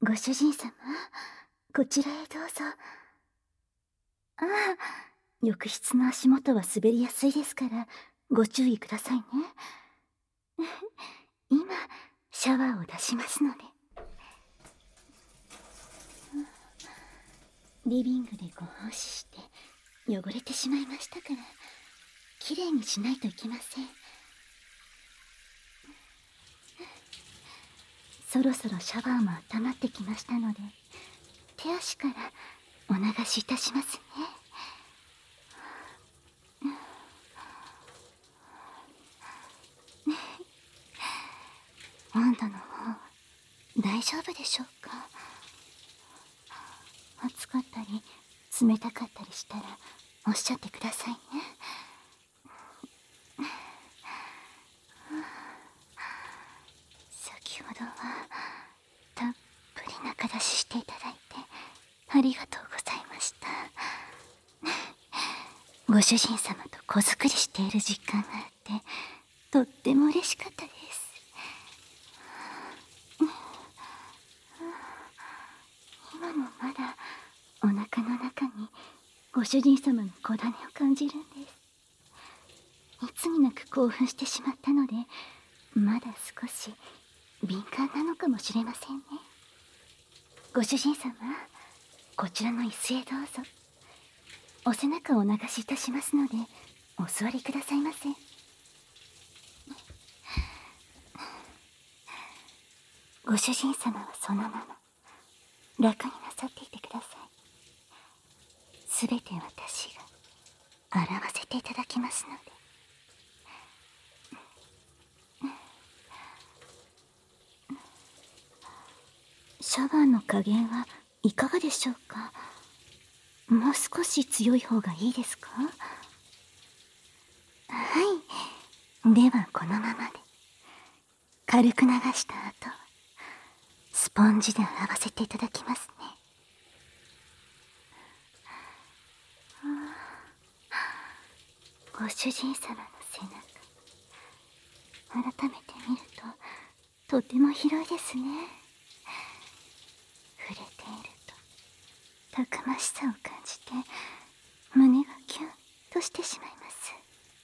ご主人様、こちらへどうぞ。ああ、浴室の足元は滑りやすいですから、ご注意くださいね。今、シャワーを出しますので。リビングでご奉仕して汚れてしまいましたから、きれいにしないといけません。そろそろシャワーも温まってきましたので、手足からお流しいたしますね。温度の方、大丈夫でしょうか？暑かったり冷たかったりしたらおっしゃってくださいね。先ほどはたっぷり中出ししていただいてありがとうございました。ご主人様と子作りしている実感があってとっても嬉しかったです。今もまだお腹の中にご主人様の子種を感じるんです。いつになく興奮してしまったので、まだ少し敏感なのかもしれませんね。ご主人様、こちらの椅子へどうぞ。お背中をお流しいたしますのでお座りくださいませ。ご主人様はそのまま楽になさっていてください。すべて私が洗わせていただきますので。シャワーの加減はいかがでしょうか？もう少し強い方がいいですか？はい、ではこのままで。軽く流した後、スポンジで洗わせていただきますね。ご主人様の背中、改めて見るととても広いですね。触れているとたくましさを感じて胸がキュンとしてしまいます。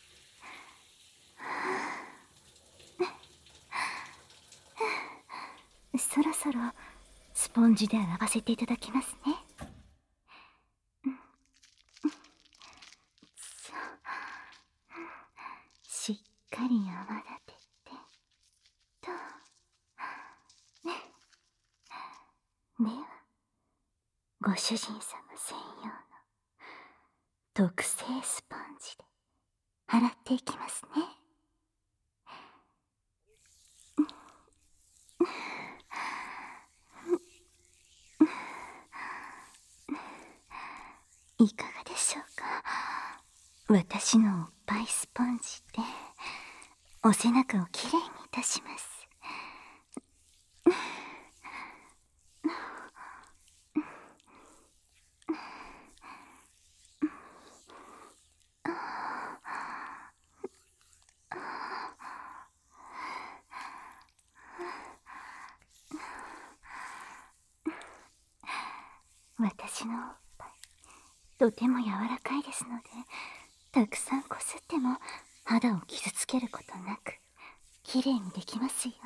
そろそろスポンジで洗わせていただきますね。しっかり泡立ててと。ではご主人様専用の特製スポンジで洗っていきますね。いかがでしょうか？私のおっぱいスポンジでお背中をきれいにいたします。私のおっぱいとても柔らかいですので、たくさんこすっても肌を傷つけることなくきれいにできますよ。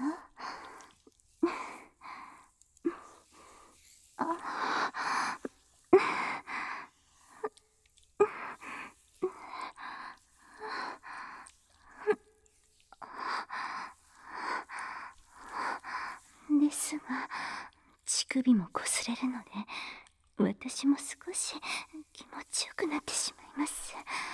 ですが乳首もこすれるので私も少し気持ちよくなってしまいます。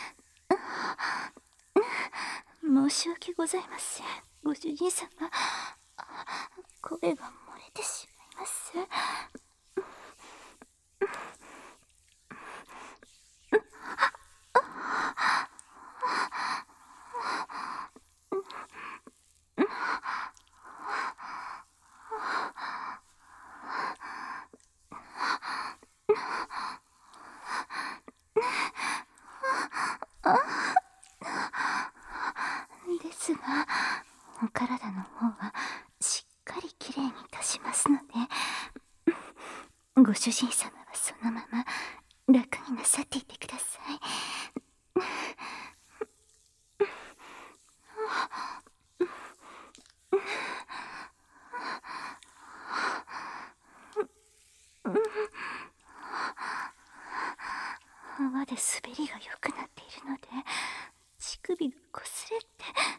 申し訳ございません、ご主人様。声が漏れてしまいます。ですがお体の方はしっかりきれいにいたしますので主人様はそのまま楽になさっていてください。泡で滑りが良くなっているので乳首が擦れて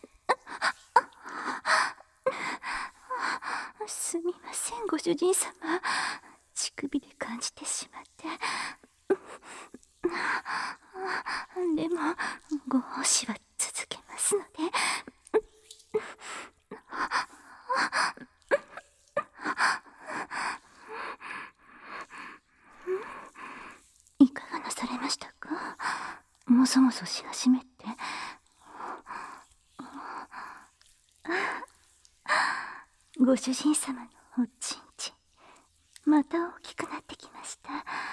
すみませんご主人様、乳首で感じてしまって。でもご奉仕は続けますので。いかがなされましたか？もそもそし始めて。ご主人様のおちんちん、また大きくなってきました。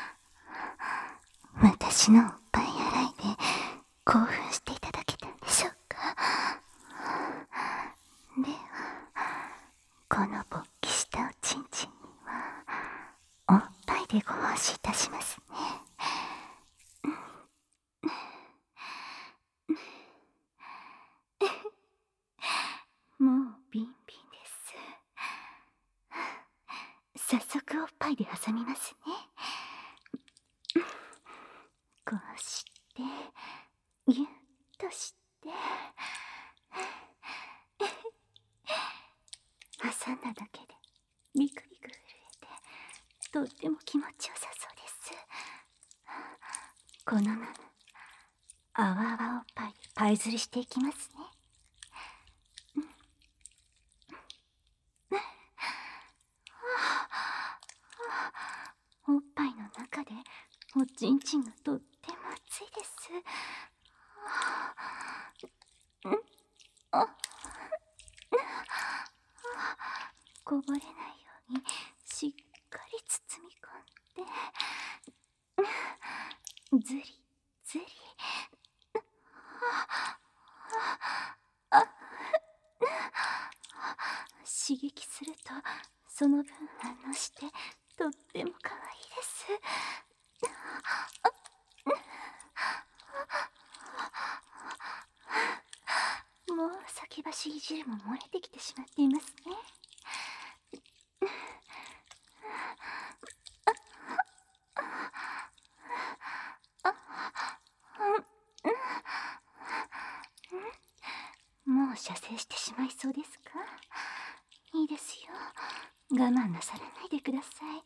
私のおっぱい洗いで興奮していただけたんでしょうか。ではこの勃起したおちんちんにはおっぱいでご奉仕いたしますね。もうビンビンです。早速おっぱいで挟みますね。こうしてギュッとして挟んだだけでビクビク震えてとっても気持ちよさそうです。このままあわあわおっぱいでパイ釣りしていきますね。おっぱいの中でおちんちんがとっても熱いです。こぼれないようにしっかり包み込んで、ずりずり刺激するとその分反応してとっても可愛いです。もう先走り汁も漏れてきてしまっていますね。もう射精してしまいそうですか？いいですよ、我慢なさらないでください。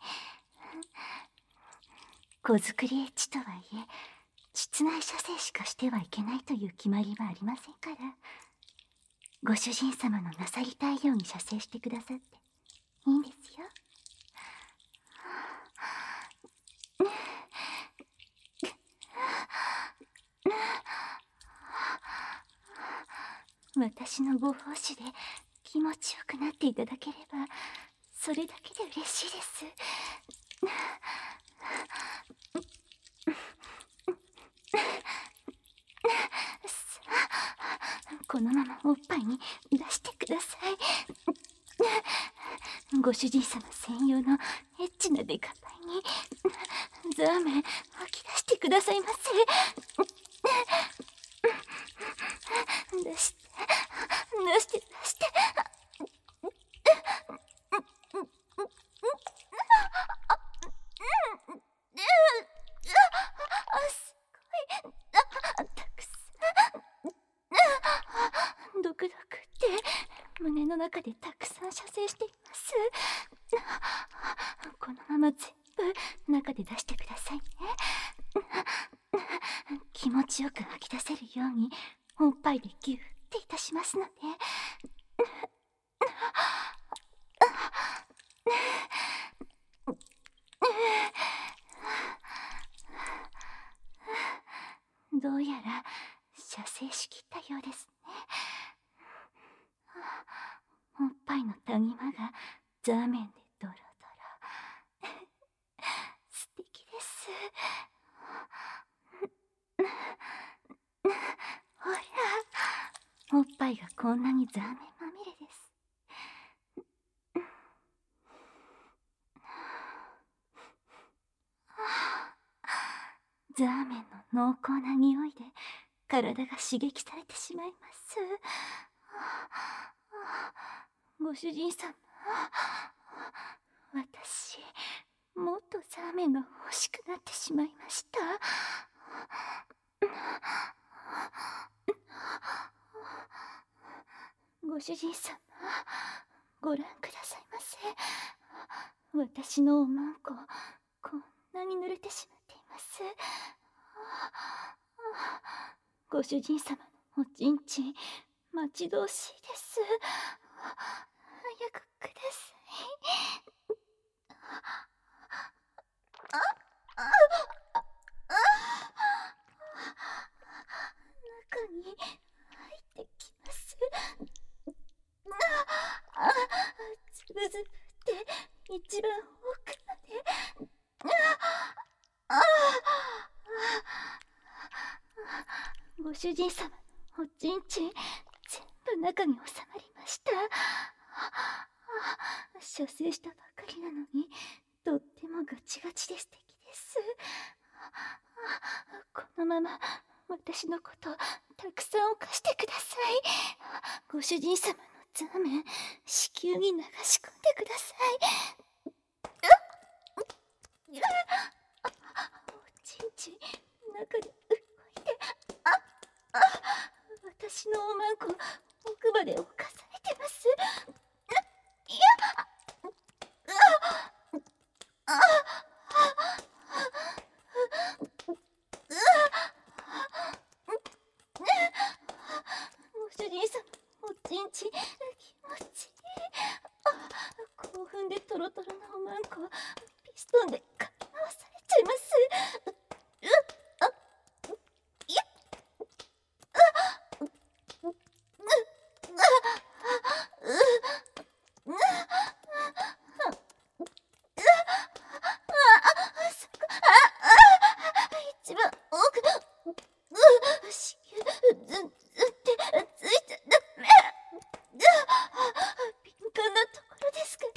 子作りエッチとはいえ膣内射精しかしてはいけないという決まりはありませんから、ご主人様のなさりたいように射精してくださっていいんですよ。私のご奉仕で気持ちよくなっていただければそれだけで嬉しいです。さあこのままおっぱいに出してください。ご主人様専用のエッチなデカパイにザーメン吐き出してくださいませ。出して出して出して。すごいたくさんドクドクって胸の中でたくさん射精しています。このまま全部中で出してくださいね。気持ちよく吐き出せるようにおっぱいでギュッていたしますので。どうやら射精しきったようですね。おっぱいの谷間がザーメンでドロドロ素敵です。ほらおっぱいがこんなにザーメンまみれです。 濃厚な匂いで体が刺激されてしまいます。ご主人様、私もっとザーメンが欲しくなってしまいました。ご主人様、ご覧くださいませ。私のおまんこ、こんなに濡れてしまっています。ご主人様のおちんちん、待ち遠しいです。早くください。中に入ってきます。つぶつぶって一番奥まで。ご主人様のおちんちん、全部中に収まりました。射精したばかりなのにとってもガチガチで素敵です。このまま私のことたくさん犯してください。ご主人様のザーメン、子宮に流し込んでください。おちんちん中で動いて、私のおまんこ奥まで侵されてます。ご主人様、おちんちん気持ちいい。興奮でトロトロのおまんこピストンでかき回されちゃいます。一番奥、子宮ずってついちゃダメ。敏感なところですから。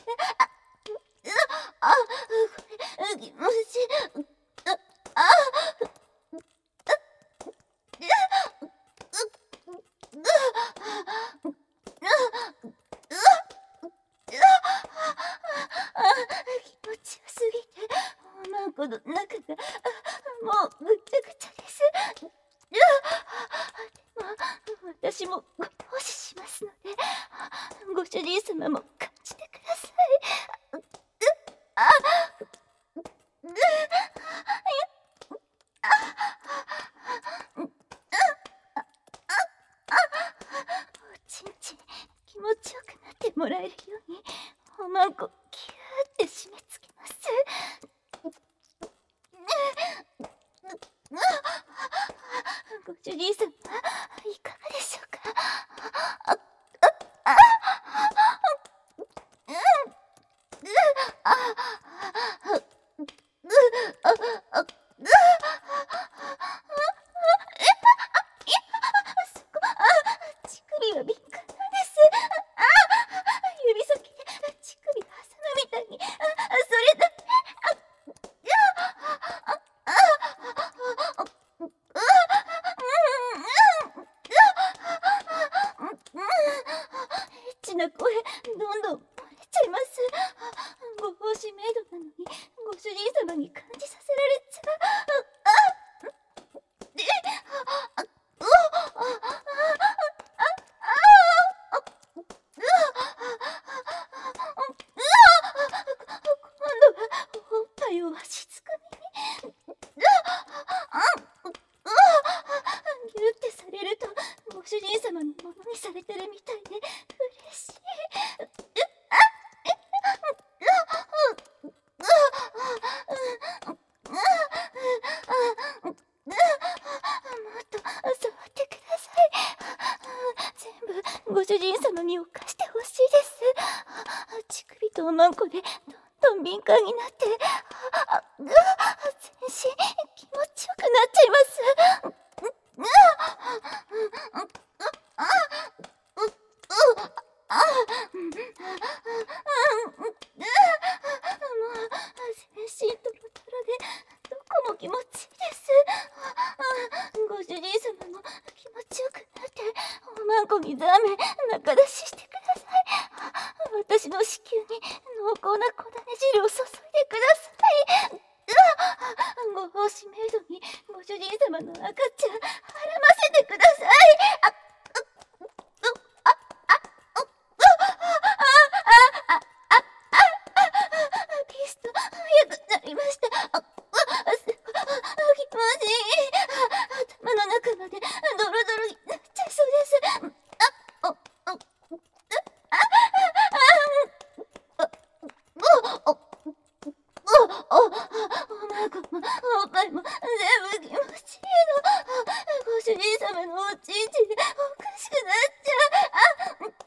これ気持ちいい。気持ちよすぎておまんこの中がもうぐちゃぐちゃです。でも私もご奉仕しますので、ご主人様も感じてください。おちんちん気持ちよくなってもらえるようにおまんこキューって締め付けます。ご主人様、いかがでしょうか。乳首は敏感なんです。指先で乳首挟むみたいに。それだけ。エッチな声どんどん漏れちゃいます。ご奉仕メイドなのにご主人様に感じさせられちゃう。今度はおっぱいをわしづかみに。ギュってされるとご主人様のものにされてるみたいで嬉しい。もっと触ってください。全部ご主人様に犯してほしいです。乳首とおまんこでどんどん敏感になって全身気持ちよくなっちゃいます。もう全身トロトロでどこも気持ちいいです。 まんこにザーメン中出ししてください。私の子宮に濃厚な小種汁を注いでください。ご奉仕メイドにご主人様の赤ちゃんはらませてください。ピスト早くなりました。気持ちいい。頭の中までドロドロになっちゃいそうです。おまごもおっぱいも全部気持ちいいの。ご主人様のおちんちんでおかしくなっちゃう。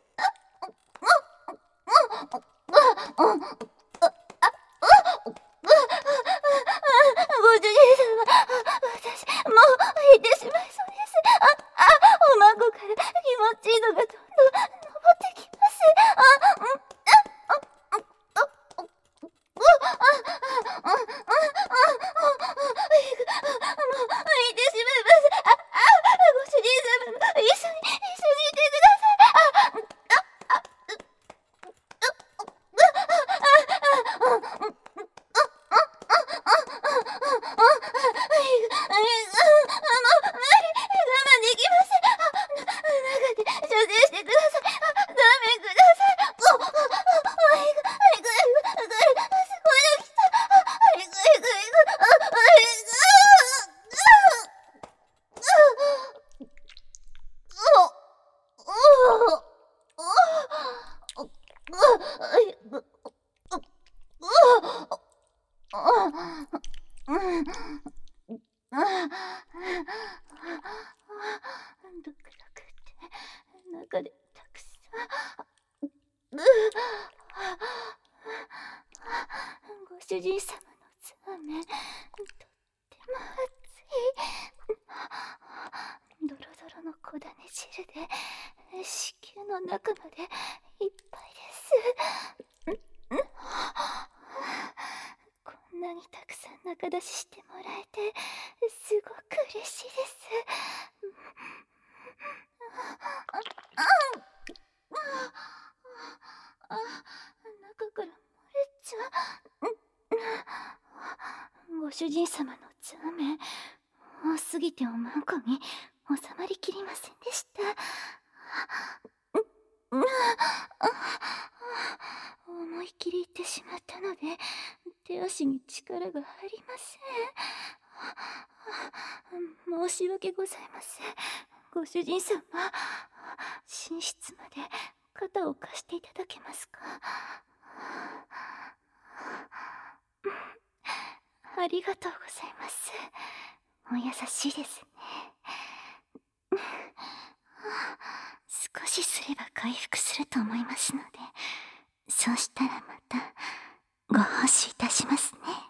ご主人様、私もう行ってしまいそうです。おまんこから気持ちいいのがどんどん登ってきます。いてしまいます。ご主人様も一緒にいてください。無理、我慢できません。中で射精してください。ザーメンください。すごいの来た。ドクドクって中でたくさん。ご主人様のザーメンとっても熱い。ドロドロの小種汁で子宮の中までいっぱいです。こんなにたくさん中出ししてもらえてすごく嬉しいです。中から漏れちゃう。ご主人様のザーメン多すぎておまんこに収まりきりませんでした。思いっきりいってしまったので手足に力が入りません。申し訳ございません。ご主人様、寝室まで肩を貸していただけますか。ありがとうございます。お優しいですね。少しすれば回復すると思いますので、そうしたらまたご奉仕いたしますね。